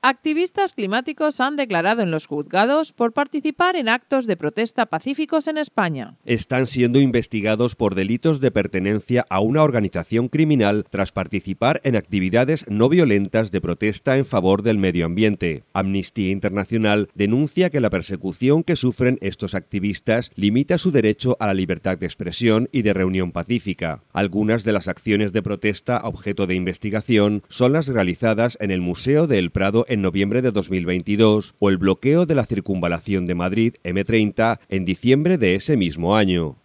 Activistas climáticos han declarado en los juzgados por participar en actos de protesta pacíficos en España. Están siendo investigados por delitos de pertenencia a una organización criminal tras participar en actividades no violentas de protesta en favor del medio ambiente. Amnistía Internacional denuncia que la persecución que sufren estos activistas limita su derecho a la libertad de expresión y de reunión pacífica. Algunas de las acciones de protesta objeto de investigación son las realizadas en el Museo del Prado en noviembre de 2022 o el bloqueo de la circunvalación de Madrid M30 en diciembre de ese mismo año.